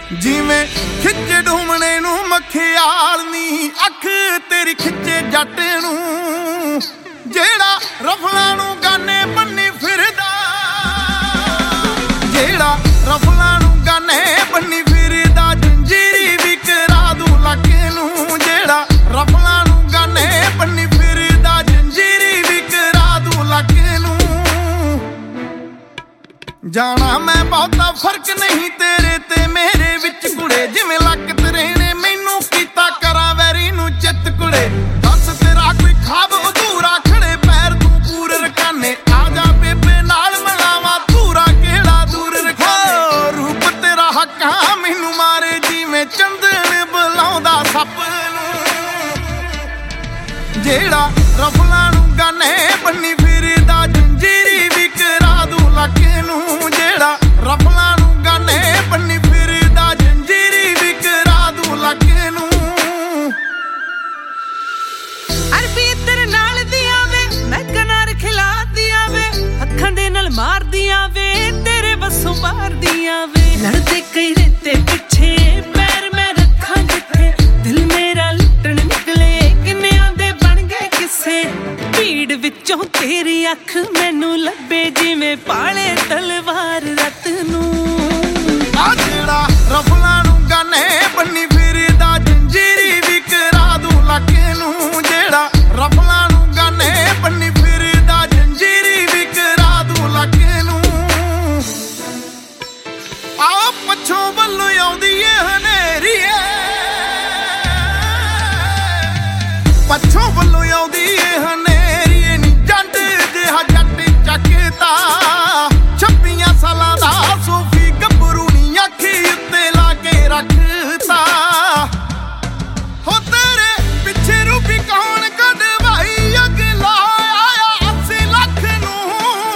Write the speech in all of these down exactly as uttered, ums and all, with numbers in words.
ਜਿਵੇਂ ਖਿੱਚੇ ਢੂਮਣੇ ਨੂੰ ਮਖਿਆਲਨੀ ਅੱਖ ਤੇਰੀ ਖਿੱਚੇ ਜੱਟ ਨੂੰ ਜਿਹੜਾ ਰਫਲਾਂ ਨੂੰ ਗਾਨੇ ਬੰਨੀ ਫਿਰਦਾ, ਜਿਹੜਾ ਰਫਲਾਂ ਨੂੰ ਗਾਨੇ ਬੰਨੀ ਫਿਰਦਾ ਜੰਜੀਰੀ ਵੀ ਕਰਾ ਦੂੰ ਲੱਕ ਨੂੰ, ਜਿਹੜਾ ਰਫਲਾਂ ਨੂੰ ਗਾਨੇ ਬੰਨੀ ਫਿਰਦਾ ਜੰਜੀਰੀ ਵੀ ਕਰਾ ਦੂੰ ਲੱਕ ਨੂੰ। ਜਾਣਾ ਮੈਂ ਬਹੁਤਾ ਫਰਕ ਨਹੀਂ ਤੇਰੇ ਤੇ ਮੇਰੇ ਵਿੱਚ ਕੁੜੇ, ਜਿਵੇਂ ਲੱਕ ਤੇਰੇ ਨੇ ਮੈਨੂੰ ਕੀਤਾ ਕਰਾਂ ਵੈਰੀ ਨੂੰ ਚਿੱਤ ਕੁੜੇ। ਦੱਸ ਤੇਰਾ ਕੋਈ ਖਾਬ ਅਧੂਰਾ ਖੜੇ ਪੈਰ ਤੂੰ ਪੂਰੇ ਰਕਾਨੇ, ਆ ਜਾ ਬੇਬੇ ਨਾਲ ਮਿਲਾਵਾਂ ਧੂਰਾ ਕਿਹੜਾ ਦੂਰ ਰਖਾਨੇ। ਰੂਪ ਤੇਰਾ ਹੱਕਾਂ ਮੈਨੂੰ ਮਾਰੇ ਜਿਵੇਂ ਚੰਦਨ ਬੁਲਾਉਂਦਾ ਸੱਪ ਨੂੰ, ਜਿਹੜਾ ਰਫਲਾਂ ਨੂੰ ਗਾਨੇ ਬੰਨੀ ਫਿਰਦਾ ਜੰਜੀਰੀ ਵੀ ਕਰਾ ਦੂੰ ਲੱਕ ਨੂੰ, ਜਿਹੜਾ ਰਫਲਾਂ ਨੂੰ ਗਾਨੇ ਬੰਨੀ ਫਿਰਦਾ ਜੰਜੀਰੀ ਵੀ ਕਰਾ ਦੂੰ ਲੱਕ ਨੂੰ। ਅਰਬੀ ਤੇਰੇ ਨਾਲ ਦੀਆਂ ਵੇ ਮੈਂ ਕਨਾਰ ਖਿਲਾਦੀਆਂ ਵੇ, ਅੱਖਾਂ ਦੇ ਨਾਲ ਮਾਰਦੀਆਂ ਵੇ ਤੇਰੇ ਵੱਸੋਂ ਮਾਰਦੀਆਂ ਵੇ। ਲੜਦੇ ਕਈ ਰੇਤੇ ਪਿੱਛੇ ਪੈਰ ਮੈਂ ਰੱਖਾਂ ਜਿੱਥੇ, ਦਿਲ ਮੇਰਾ ਲੁੱਟਣ ਨਿਕਲੇ ਕਿੰਨਿਆਂ ਦੇ ਬਣ ਗਏ ਕਿਸੇ। ਭੀੜ ਵਿੱਚੋਂ ਤੇਰੀ ਅੱਖ ਮੈਨੂੰ ਲੱਭੇ ਜਿਵੇਂ ਪਾਲੇ ਤਲਵਾਰ ਰਤ ਨੂੰ, ਆ ਜਿਹੜਾ ਰਫਲਾਂ ਨੂੰ ਗਾਨੇ ਬੰਨੀ ਫਿਰਦਾ ਜੰਜੀਰੀ ਵੀ ਕਰਾ ਦੂੰ ਲੱਕ ਨੂੰ, ਜਿਹੜਾ ਰਫਲਾਂ ਨੂੰ ਗਾਨੇ ਬੰਨੀ ਫਿਰਦਾ ਜੰਜੀਰੀ ਵੀ ਕਰਾ ਦੂੰ ਲੱਕ ਨੂੰ। ਆ ਪੱਛੋਂ ਵੱਲੋਂ ਆਉਂਦੀ ਏ ਹਨੇਰੀ ਏ, ਪੱਛੋਂ ਵੱਲੋਂ ਆਉਂਦੀ ਏ ਹਨੇਰੀ ਏ ਨੀ ਜੰਡ ਜਿਹਾ ਜੱਟ ਚੱਕਦਾ। ਛੱਬੀਆਂ ਸਾਲਾਂ ਦਾ ਸੋਫੀ ਗੱਭਰੂ ਨੀ ਅੱਖੀ ਉੱਤੇ ਲਾ ਕੇ ਰੱਖਤਾ। ਹੋ ਤੇਰੇ ਪਿੱਛੇ ਰੂਪੀ ਕੌਣ ਕਢਵਾਈ ਅੱਗ ਲਾਇਆ ਅੱਸੀ ਲੱਖ ਨੂੰ,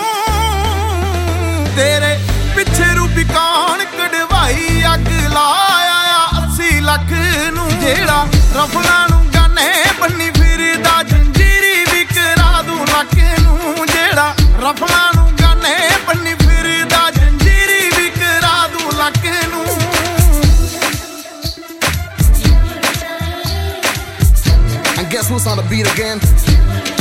ਤੇਰੇ ਪਿੱਛੇ ਰੂਪੀ ਕੌਣ ਕਢਵਾਈ ਅੱਗ ਲਾਇਆ ਅੱਸੀ ਲੱਖ ਨੂੰ। ਜਿਹੜਾ ਰਫਲਾਂ ਨੂੰ ਗਾਨੇ ਬੰਨੀ ਫਿਰਦਾ ਜੰਜੀਰੀ ਵੀ ਕਰਾ ਦੂੰ ਲੱਕ ਨੂੰ, ਜਿਹੜਾ ਰਫਲਾਂ ਨੂੰ ਗਾਨੇ ਬੰਨੀ ਫਿਰਦਾ ਜੰਜੀਰੀ ਵੀ ਕਰਾ ਦੂੰ ਲੱਕ ਨੂੰ। And guess who's on the beat again?